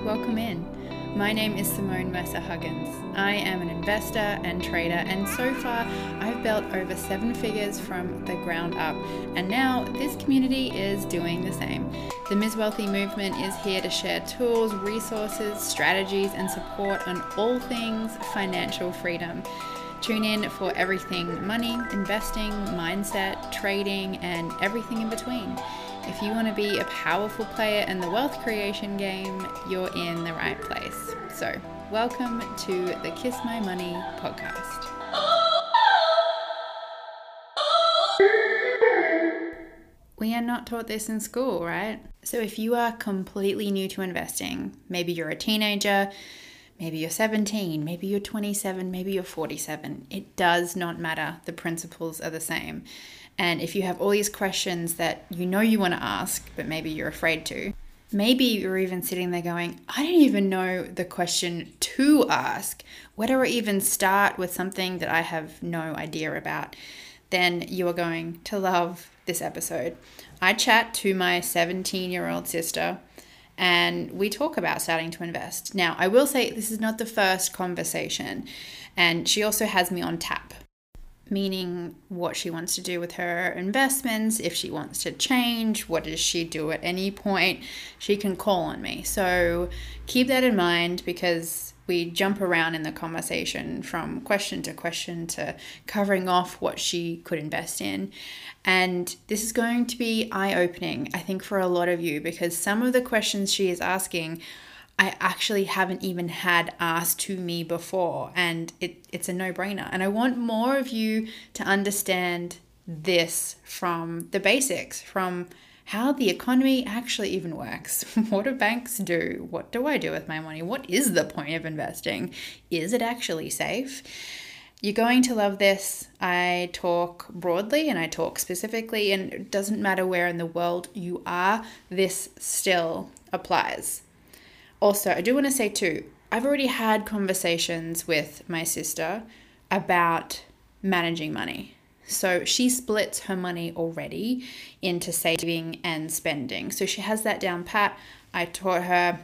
welcome in. My name is Simone Mercer-Huggins. I am an investor and trader, and so far I've built over 7 figures from the ground up, and now this community is doing the same. The Ms. Wealthy movement is here to share tools, resources, strategies, and support on all things financial freedom. Tune in for everything money, investing, mindset, trading, and everything in between. If you want to be a powerful player in the wealth creation game, you're in the right place. So, welcome to the Kiss My Money podcast. We are not taught this in school, right? So if you are completely new to investing, maybe you're a teenager, maybe you're 17, maybe you're 27, maybe you're 47, it does not matter. The principles are the same. And if you have all these questions that you know you want to ask, but maybe you're afraid to, maybe you're even sitting there going, I don't even know the question to ask. Where do I even start with something that I have no idea about? Then you are going to love this episode. I chat to my 17-year-old sister and we talk about starting to invest. Now, I will say this is not the first conversation, and she also has me on tap, meaning what she wants to do with her investments, if she wants to change, what does she do at any point, she can call on me. So keep that in mind, because we jump around in the conversation from question to covering off what she could invest in. And this is going to be eye-opening, I think, for a lot of you, because some of the questions she is asking I actually haven't even had asked to me before, and it's a no-brainer. And I want more of you to understand this from the basics, from how the economy actually even works. What do banks do? What do I do with my money? What is the point of investing? Is it actually safe? You're going to love this. I talk broadly and I talk specifically, and it doesn't matter where in the world you are, this still applies. Also, I do want to say too, I've already had conversations with my sister about managing money. So she splits her money already into saving and spending. So she has that down pat. I taught her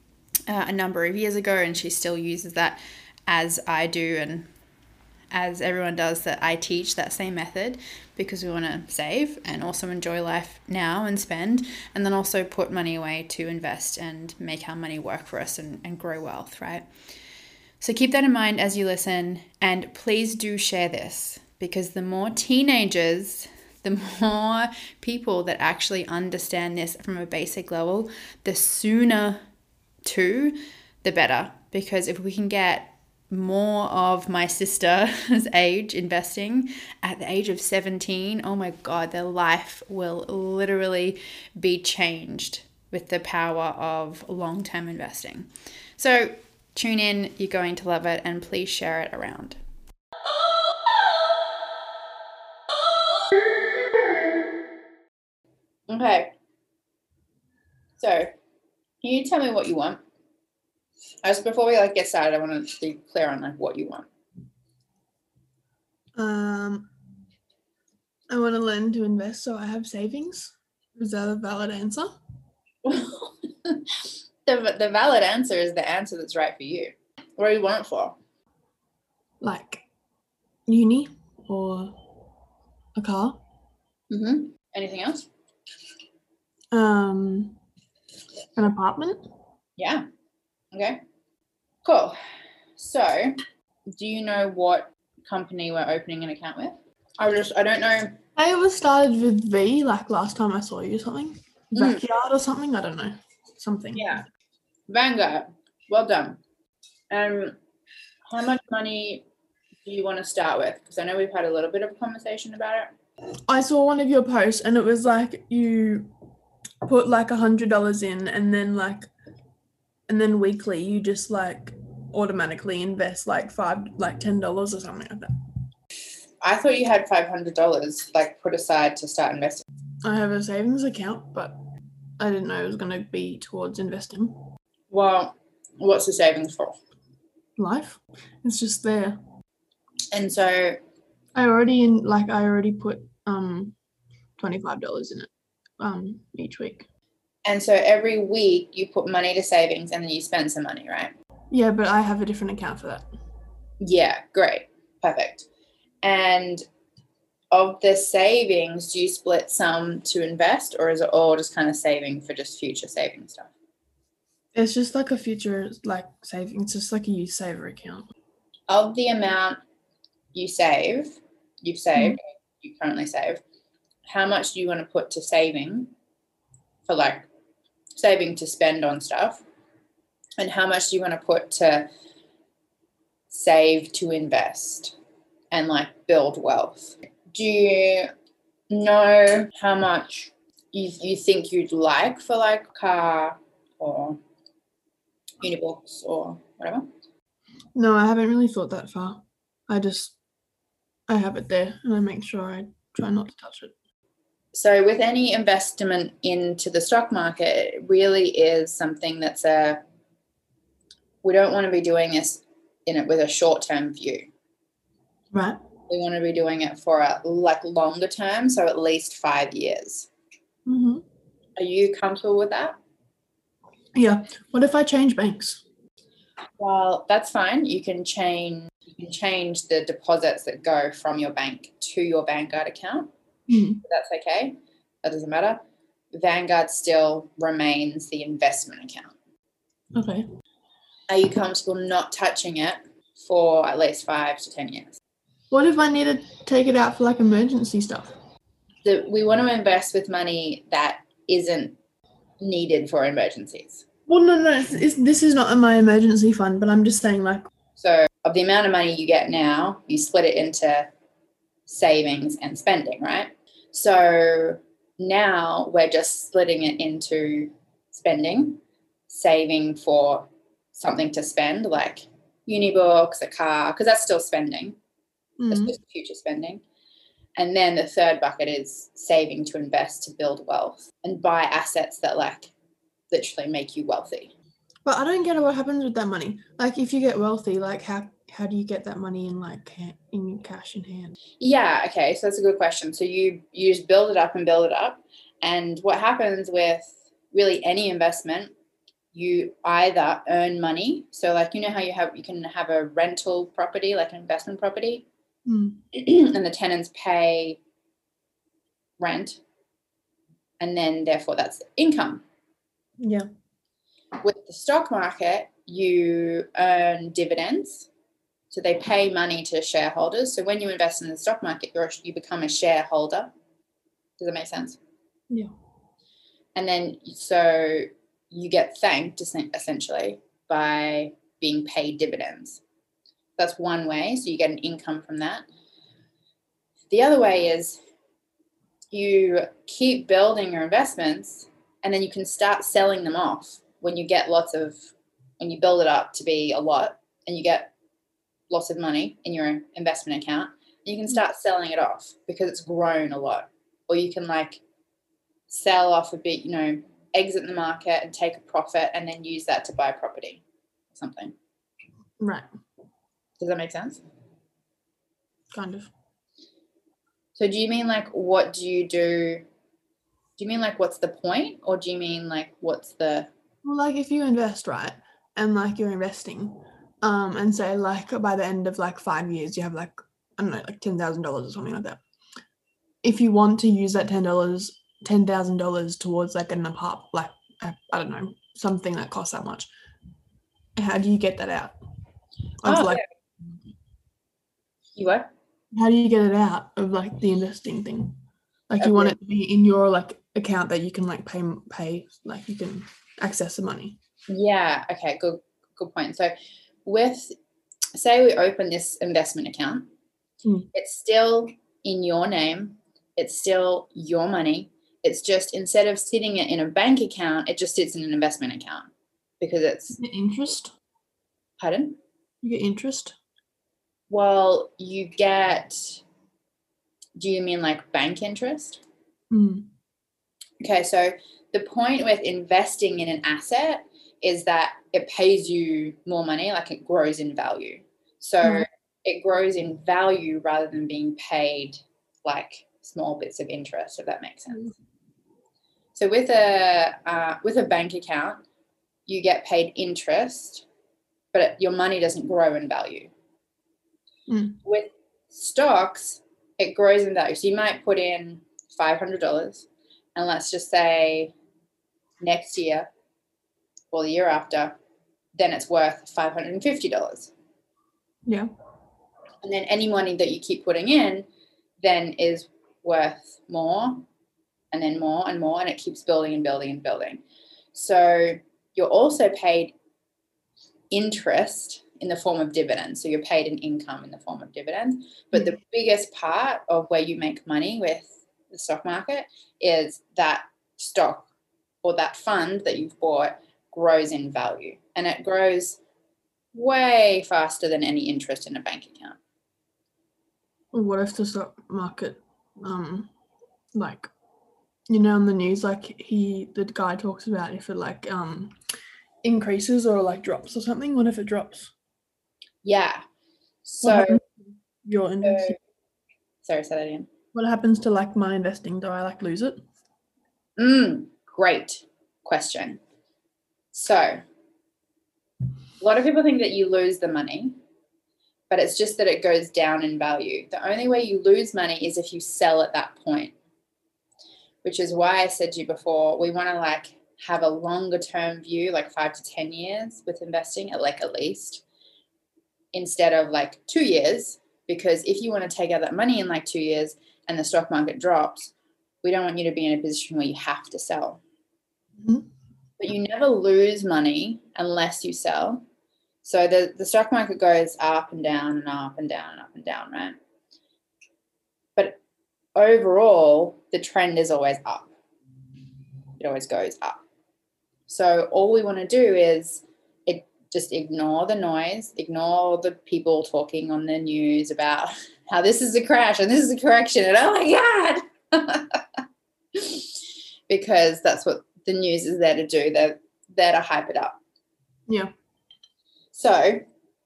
a number of years ago, and she still uses that, as I do and as everyone does, that I teach that same method, because we want to save and also enjoy life now and spend, and then also put money away to invest and make our money work for us and grow wealth, right? So keep that in mind as you listen, and please do share this, because the more teenagers, the more people that actually understand this from a basic level, the sooner too, the better. Because if we can get more of my sister's age investing at the age of 17, oh my God, their life will literally be changed with the power of long-term investing. So tune in, you're going to love it, and please share it around. Okay, so can you tell me what you want? As before we get started, I want to be clear on what you want. I want to learn to invest so I have savings. Is that a valid answer? The valid answer is the answer that's right for you. What do you want it for? Like uni or a car. Mm-hmm. Anything else? An apartment. Yeah. Okay. Cool. So, do you know what company we're opening an account with? I don't know. I was started with V, like last time I saw you, something. Backyard or something, I don't know. Something. Yeah. Vanguard. Well done. How much money do you want to start with? Because I know we've had a little bit of a conversation about it. I saw one of your posts and it was like you put like $100 in, and then weekly you just automatically invest $10 or something like that. I thought you had $500 put aside to start investing. I have a savings account, but I didn't know it was going to be towards investing. Well, what's the savings for? Life. It's just there. And so I already put $25 in it each week. And so every week you put money to savings and then you spend some money, right? Yeah, but I have a different account for that. Yeah, great. Perfect. And of the savings, do you split some to invest, or is it all just kind of saving for just future saving stuff? It's just like a future like savings, just like a youth saver account. Of the amount you've saved, you currently save, how much do you want to put to saving for like saving to spend on stuff? And how much do you want to put to save to invest and like build wealth? Do you know how much you think you'd like for like car or Unibooks or whatever? No, I haven't really thought that far. I have it there and I make sure I try not to touch it. So with any investment into the stock market, it really is something that's we don't want to be doing this in it with a short-term view. Right. We want to be doing it for a like longer term, so at least 5 years. Mm-hmm. Are you comfortable with that? Yeah. What if I change banks? Well, that's fine. You can change the deposits that go from your bank to your Vanguard account. That's okay. That doesn't matter. Vanguard still remains the investment account. Okay. Are you comfortable not touching it for at least 5 to 10 years? What if I need to take it out for like emergency stuff? We want to invest with money that isn't needed for emergencies. Well, no. This is not in my emergency fund, but I'm just saying like. So of the amount of money you get now, you split it into savings and spending, right? So now we're just splitting it into spending, saving for something to spend like Unibooks, a car, because that's still spending. That's just future spending. And then the third bucket is saving to invest to build wealth and buy assets that like literally make you wealthy. But I don't get what happens with that money. Like if you get wealthy, like how do you get that money in like in cash in hand? Yeah, okay, so that's a good question. So you just build it up and build it up. And what happens with really any investment, you either earn money. So like, you know how you can have a rental property, like an investment property, and the tenants pay rent, and then therefore that's income. Yeah. With the stock market, you earn dividends. So they pay money to shareholders. So when you invest in the stock market, you become a shareholder. Does that make sense? Yeah. And then so you get thanked essentially by being paid dividends. That's one way. So you get an income from that. The other way is you keep building your investments and then you can start selling them off when you build it up to be a lot and you get lots of money in your investment account, you can start selling it off because it's grown a lot. Or you can like sell off a bit, exit the market and take a profit and then use that to buy property or something. Right. Does that make sense? Kind of. So do you mean like what do you do? Do you mean like what's the point, or do you mean like what's the? Well, like if you invest, right, and like you're investing, and say like by the end of like 5 years you have like, I don't know, like $10,000 or something like that. If you want to use that $10,000 towards like an apartment, like I don't know, something that costs that much, how do you get that out? You what? How do you get it out of like the investing thing? Like Okay. You want it to be in your like account that you can like pay, like you can access the money. Yeah. Okay. Good point. So say we open this investment account, it's still in your name. It's still your money. It's just instead of sitting it in a bank account, it just sits in an investment account because it's. You get interest? Pardon? You get interest? Well, you get. Do you mean like bank interest? Okay, so the point with investing in an asset is that it pays you more money, like it grows in value. So it grows in value rather than being paid like small bits of interest, if that makes sense. So with a bank account, you get paid interest, but your money doesn't grow in value. With stocks, it grows in value. So you might put in $500, and let's just say next year or the year after, then it's worth $550. Yeah. And then any money that you keep putting in then is worth more and then more and more, and it keeps building and building and building. So you're also paid interest in the form of dividends. So you're paid an income in the form of dividends. But the biggest part of where you make money with the stock market is that stock or that fund that you've bought grows in value, and it grows way faster than any interest in a bank account. What if the stock market, like, you know, on the news, like the guy talks about if it like increases or like drops or something. What if it drops? Yeah. What So happens to your investing? sorry, say that again. What happens to like my investing? Do I like lose it? Great question. So a lot of people think that you lose the money, but it's just that it goes down in value. The only way you lose money is if you sell at that point, which is why I said to you before, we want to like have a longer term view, like 5 to 10 years with investing, at least, instead of like 2 years. Because if you want to take out that money in like 2 years and the stock market drops, we don't want you to be in a position where you have to sell. But you never lose money unless you sell. So the stock market goes up and down and up and down and up and down, right? But overall, the trend is always up. It always goes up. So all we want to do is just ignore the noise, ignore the people talking on the news about how this is a crash and this is a correction and oh my God. Because that's what the news is there to do. They're there to hype it up. Yeah. So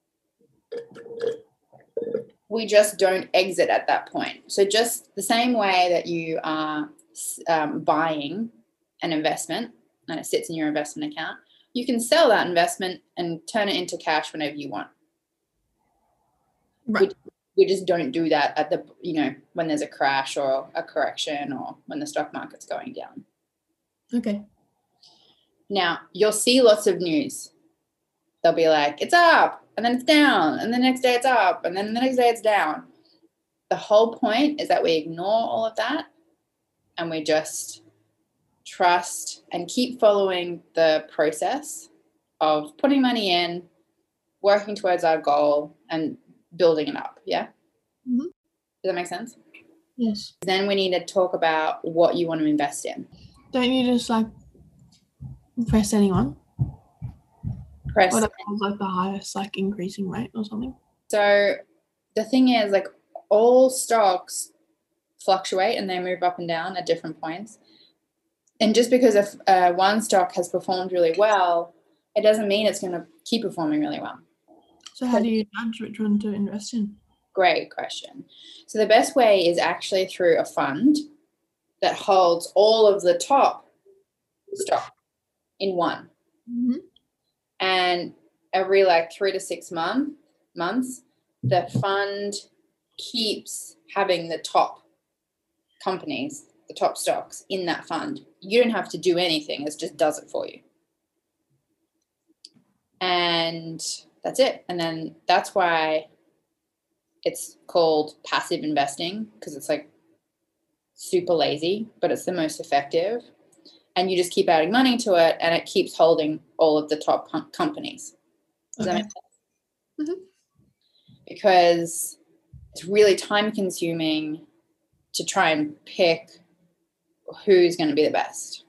we just don't exit at that point. So just the same way that you are buying an investment and it sits in your investment account, you can sell that investment and turn it into cash whenever you want. Right. We just don't do that at the, when there's a crash or a correction or when the stock market's going down. Okay. Now, you'll see lots of news. They'll be like, it's up, and then it's down, and the next day it's up, and then the next day it's down. The whole point is that we ignore all of that and we just trust and keep following the process of putting money in, working towards our goal, and building it up. Yeah? Mm-hmm. Does that make sense? Yes. Then we need to talk about what you want to invest in. Don't you just like press anyone? Whatever was like the highest like increasing rate or something? So the thing is, like, all stocks fluctuate and they move up and down at different points. And just because if one stock has performed really well, it doesn't mean it's going to keep performing really well. So how do you judge which one to invest in? Great question. So the best way is actually through a fund that holds all of the top stock in one. Mm-hmm. And every like 3 to 6 months, the fund keeps having the top companies, the top stocks in that fund. You don't have to do anything. It just does it for you. And that's it. And then that's why it's called passive investing, because it's like super lazy, but it's the most effective. And you just keep adding money to it and it keeps holding all of the top companies. Does that make sense? Mm-hmm. Because it's really time consuming to try and pick who's going to be the best,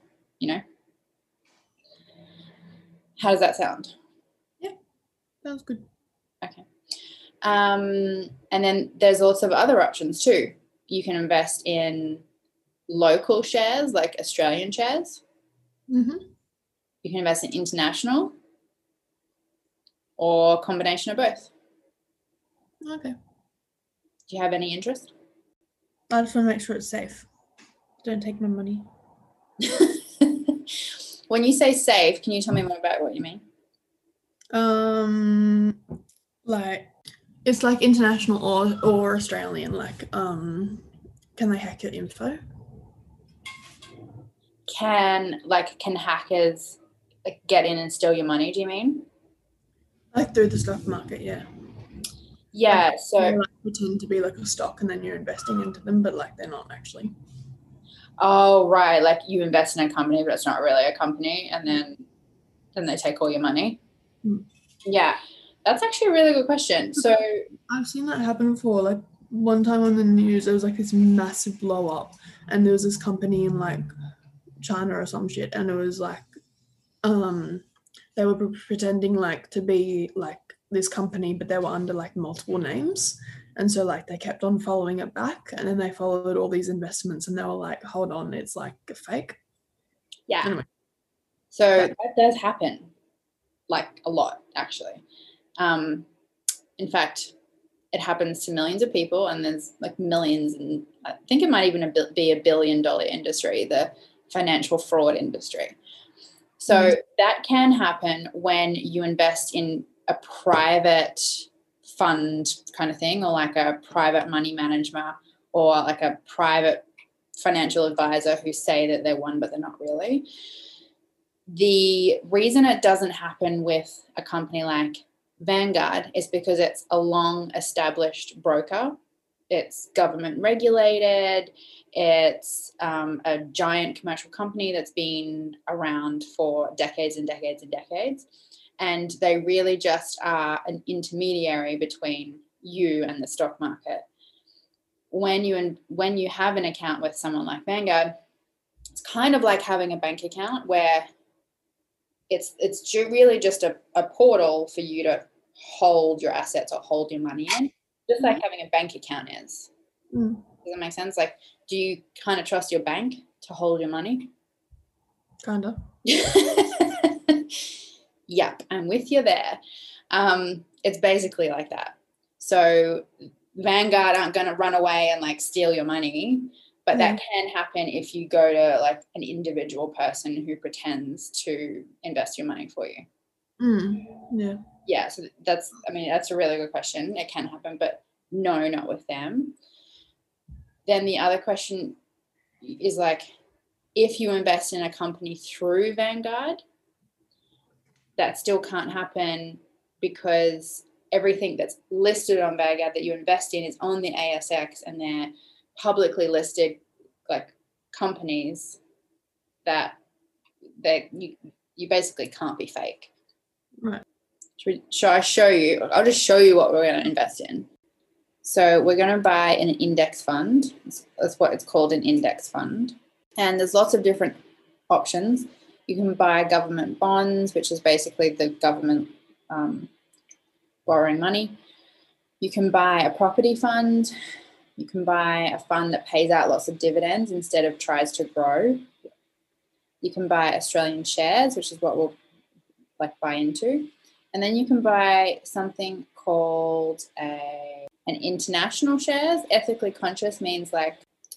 How does that sound? Yeah, sounds good. Okay. And then there's lots of other options too. You can invest in local shares, like Australian shares. Mm-hmm. You can invest in international or a combination of both. Okay. Do you have any interest? I just want to make sure it's safe. Don't take my money. When you say safe, can you tell me more about what you mean? Like it's like international or Australian. Like, can they hack your info? Can hackers like get in and steal your money? Do you mean? Like through the stock market, yeah. Yeah. Like, So they, like, pretend to be like a stock, and then you're investing into them, but like they're not actually. oh right, like you invest in a company, but it's not really a company, and then they take all your money. Mm. Yeah, that's actually a really good question. So I've seen that happen before. Like one time on the news, there was like this massive blow up, and there was this company in like China or some shit, and it was like, they were pretending like to be like this company, but they were under like multiple names, and so like they kept on following it back, and then they followed all these investments, and they were like, hold on, it's like a fake. yeah, Anyway. so that does happen, like a lot actually. In fact, it happens to millions of people, and there's like millions, and I think it might even be $1 billion industry, the financial fraud industry. So that can happen when you invest in a private fund kind of thing, or like a private money manager, or like a private financial advisor who say that they're one, but they're not really. The reason it doesn't happen with a company like Vanguard is because it's a long established broker. It's government regulated. It's a giant commercial company that's been around for decades and decades and decades. And they really just are an intermediary between you and the stock market. When you have an account with someone like Vanguard, it's kind of like having a bank account where it's really just a portal for you to hold your assets or hold your money in, just like having a bank account is. Does that make sense? Like, do you kind of trust your bank to hold your money? Kind of. Yep, I'm with you there. It's basically like that. So Vanguard aren't going to run away and like steal your money, but that can happen if you go to like an individual person who pretends to invest your money for you. Yeah. Yeah, so that's a really good question. It can happen, but no, not with them. Then the other question is like, if you invest in a company through Vanguard, that still can't happen because everything that's listed on Vanguard that you invest in is on the ASX, and they're publicly listed like companies that you basically can't be fake. Right. Shall I show you? I'll just show you what we're going to invest in. So we're going to buy an index fund. That's what it's called, an index fund. And there's lots of different options. You can buy government bonds, which is basically the government borrowing money. You can buy a property fund. You can buy a fund that pays out lots of dividends instead of tries to grow. You can buy Australian shares, which is what we'll like buy into. And then you can buy something called an international shares. Ethically conscious means like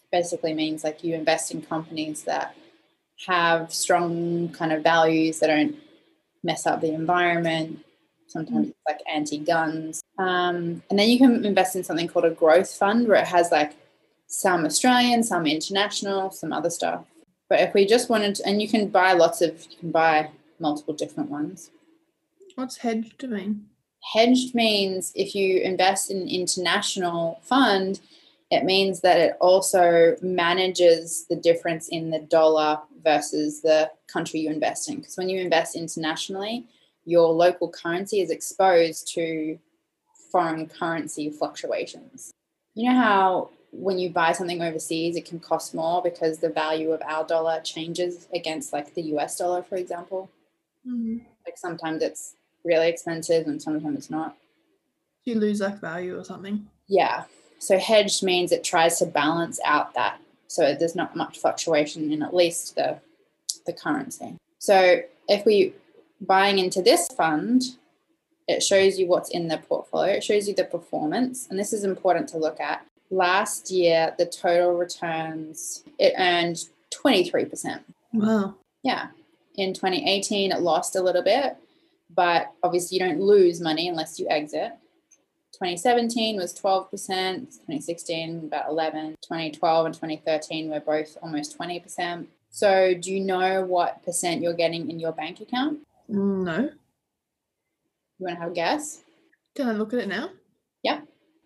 you invest in companies that have strong kind of values that don't mess up the environment. Sometimes it's like anti-guns. And then you can invest in something called a growth fund, where it has like some Australian, some international, some other stuff. But if we just wanted to, and you can buy multiple different ones. What's hedged mean? Hedged means if you invest in an international fund, it means that it also manages the difference in the dollar versus the country you invest in. Because when you invest internationally, your local currency is exposed to foreign currency fluctuations. You know how when you buy something overseas, it can cost more because the value of our dollar changes against like the US dollar, for example? Like sometimes it's really expensive and sometimes it's not. You lose like value or something. Yeah. So hedged means it tries to balance out that. So there's not much fluctuation in at least the currency. So if we buying into this fund, it shows you what's in the portfolio. It shows you the performance. And this is important to look at. Last year, the total returns, it earned 23%. Wow. Yeah. In 2018, it lost a little bit, but obviously you don't lose money unless you exit. 2017 was 12%, 2016 about 11, 2012 and 2013 were both almost 20%. So do you know what percent you're getting in your bank account? No. You want to have a guess? Can I look at it now? Yeah.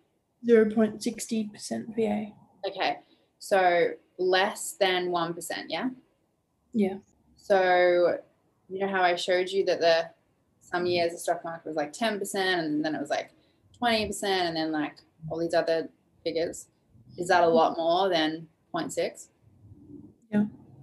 0.60% VA. Okay. So less than 1%, yeah? Yeah. So you know how I showed you that some years the stock market was like 10% and then it was like 20% and then like all these other figures? Is that a lot more than 0.6? Yeah.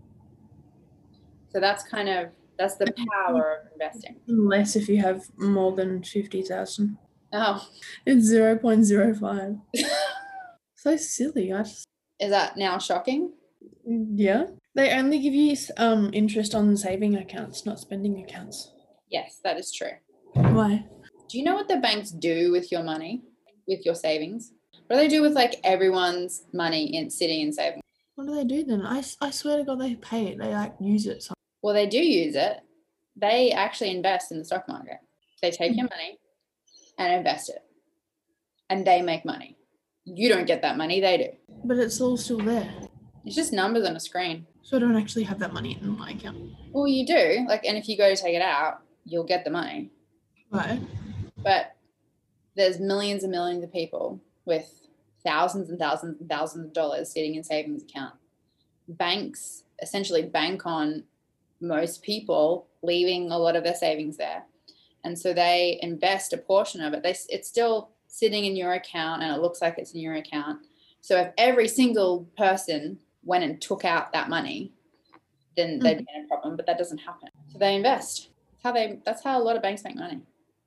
So that's the power of investing. Unless if you have more than 50,000. Oh, It's 0.05. So silly. is that now shocking? Yeah. They only give you interest on saving accounts, not spending accounts. Yes, that is true. Why? Do you know what the banks do with your money, with your savings? What do they do with like everyone's money sitting in savings? What do they do then? I swear to God, they pay it. They like use it. Well, they do use it. They actually invest in the stock market. They take your money and invest it, and they make money. You don't get that money, they do. But it's all still there. It's just numbers on a screen. So I don't actually have that money in my account. Well, you do. And if you go to take it out, you'll get the money. Right. But there's millions and millions of people with thousands and thousands and thousands of dollars sitting in savings account. Banks essentially bank on most people leaving a lot of their savings there. And so they invest a portion of it. It's still sitting in your account and it looks like it's in your account. So if every single person went and took out that money, then they'd be in a problem, but that doesn't happen. So they invest. That's how a lot of banks make money.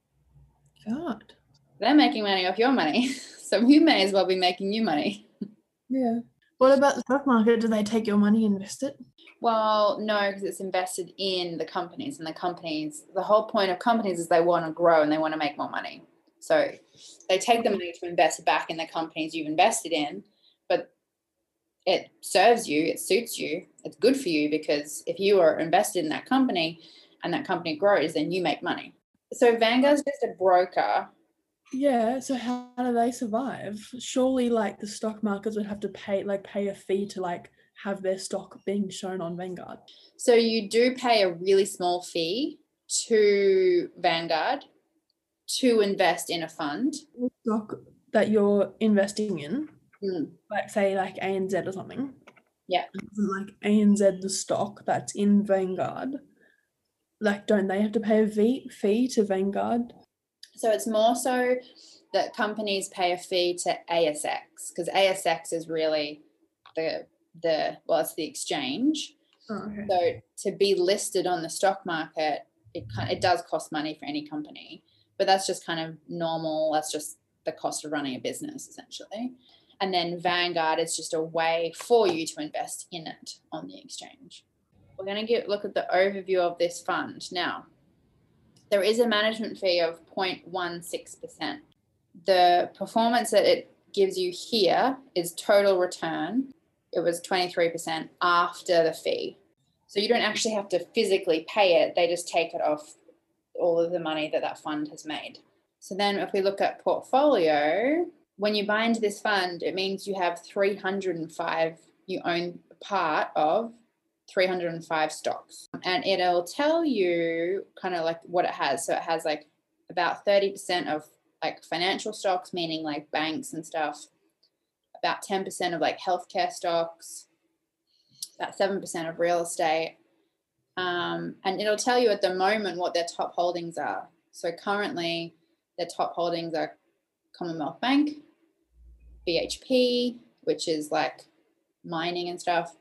God. They're making money off your money. So you may as well be making you money. Yeah. What about the stock market? Do they take your money and invest it? Well, no, because it's invested in the companies, and the whole point of companies is they want to grow and they want to make more money. So they take the money to invest back in the companies you've invested in, but it serves you, it suits you, it's good for you, because if you are invested in that company and that company grows, then you make money. So Vanguard's just a broker. Yeah, so how do they survive? Surely like the stock markets would have to pay a fee to like have their stock being shown on Vanguard. So you do pay a really small fee to Vanguard to invest in a fund. The stock that you're investing in, like say like ANZ or something. Yeah. Like ANZ, the stock that's in Vanguard, like don't they have to pay a fee to Vanguard? So it's more so that companies pay a fee to ASX, because ASX is really it's the exchange. Oh, okay. So to be listed on the stock market, it does cost money for any company, but that's just kind of normal. That's just the cost of running a business, essentially. And then Vanguard is just a way for you to invest in it on the exchange. We're going to look at the overview of this fund now. There is a management fee of 0.16%. The performance that it gives you here is total return. It was 23% after the fee. So you don't actually have to physically pay it. They just take it off all of the money that fund has made. So then if we look at portfolio, when you buy into this fund, it means you have 305, you own part of 305 stocks, and it'll tell you kind of like what it has. So it has like about 30% of like financial stocks, meaning like banks and stuff, about 10% of like healthcare stocks, about 7% of real estate. And it'll tell you at the moment what their top holdings are. So currently their top holdings are Commonwealth Bank, BHP, which is like mining and stuff,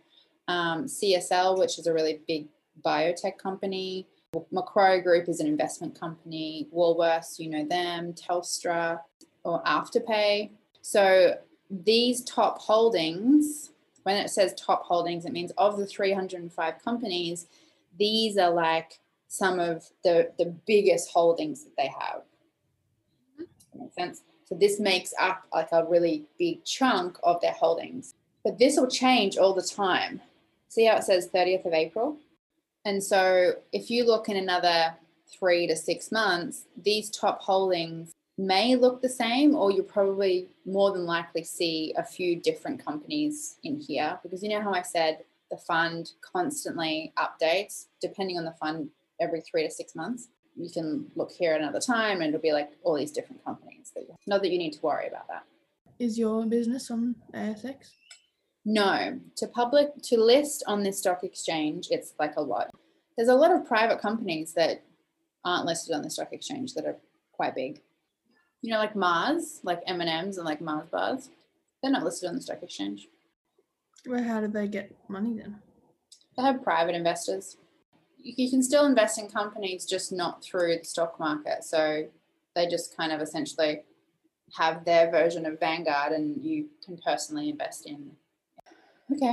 CSL, which is a really big biotech company. Macquarie Group is an investment company. Woolworths, you know them, Telstra, or Afterpay. So these top holdings, when it says top holdings, it means of the 305 companies, these are like some of the biggest holdings that they have. That makes sense? So this makes up like a really big chunk of their holdings. But this will change all the time. See how it says 30th of April? And so if you look in another 3 to 6 months, these top holdings may look the same, or you'll probably more than likely see a few different companies in here, because you know how I said the fund constantly updates depending on the fund every 3 to 6 months. You can look here another time and it'll be like all these different companies. Not that you need to worry about that. Is your business on ASX? No, to list on this stock exchange, it's like a lot. There's a lot of private companies that aren't listed on the stock exchange that are quite big. You know, like Mars, like M&Ms and like Mars bars. They're not listed on the stock exchange. Well, how did they get money then? They have private investors. You can still invest in companies, just not through the stock market. So they just kind of essentially have their version of Vanguard and you can personally invest in. Okay.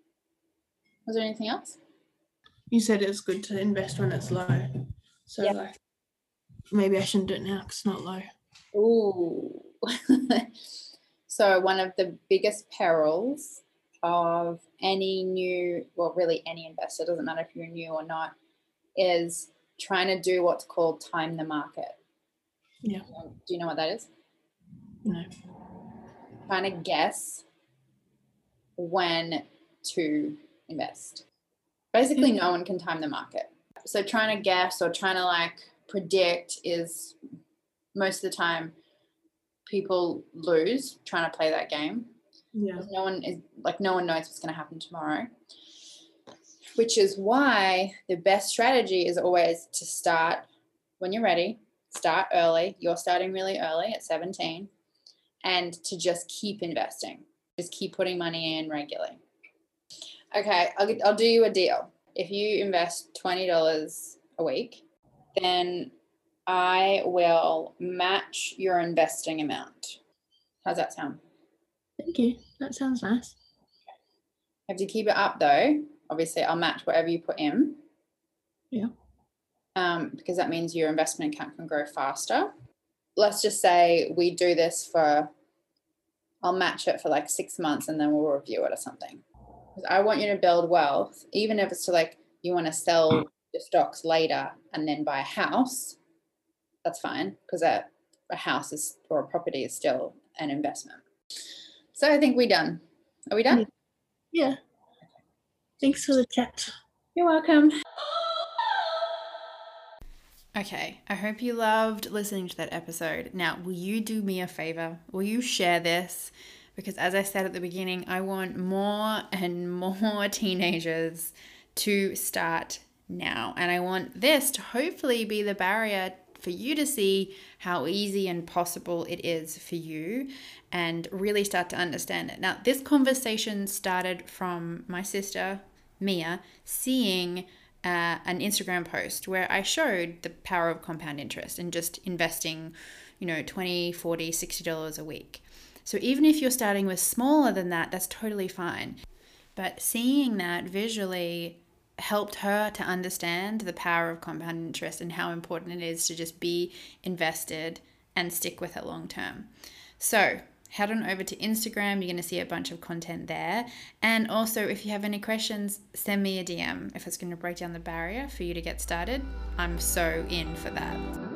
Was there anything else? You said it's good to invest when it's low. So Yeah. like maybe I shouldn't do it now because it's not low. Ooh. So one of the biggest perils of any new, well, really any investor, doesn't matter if you're new or not, is trying to do what's called time the market. Yeah. Do you know what that is? No. Trying to guess when to invest. Basically, no one can time the market. So trying to guess or trying to like predict is most of the time people lose trying to play that game. Yeah. No one knows what's going to happen tomorrow, which is why the best strategy is always to start when you're ready, start early. You're starting really early at 17, and to just keep investing, just keep putting money in regularly. Okay, I'll do you a deal. If you invest $20 a week, then I will match your investing amount. How's that sound? Thank you. That sounds nice. You have to keep it up though. Obviously, I'll match whatever you put in. Yeah. Because that means your investment account can grow faster. Let's just say we do this I'll match it for like 6 months and then we'll review it or something. Because I want you to build wealth, even if it's to like you want to sell your stocks later and then buy a house. That's fine, because a house is, or a property is still an investment. So I think we're done. Are we done? Yeah. Thanks for the chat. You're welcome. Okay, I hope you loved listening to that episode. Now, will you do me a favor? Will you share this? Because as I said at the beginning, I want more and more teenagers to start now. And I want this to hopefully be the barrier for you to see how easy and possible it is for you and really start to understand it. Now, this conversation started from my sister, Mia, seeing an Instagram post where I showed the power of compound interest and just investing, $20, $40, $60 a week. So even if you're starting with smaller than that, that's totally fine. But seeing that visually helped her to understand the power of compound interest and how important it is to just be invested and stick with it long term. So head on over to Instagram. You're going to see a bunch of content there. And also, if you have any questions, send me a DM. If it's going to break down the barrier for you to get started, I'm so in for that.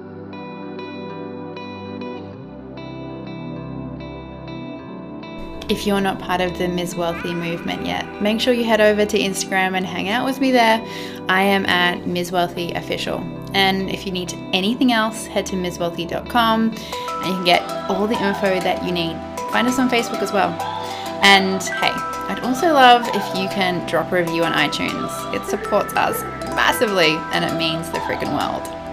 If you're not part of the Ms. Wealthy movement yet, make sure you head over to Instagram and hang out with me there. I am at Ms. Wealthy Official. And if you need anything else, head to MsWealthy.com and you can get all the info that you need. Find us on Facebook as well. And hey, I'd also love if you can drop a review on iTunes. It supports us massively and it means the freaking world.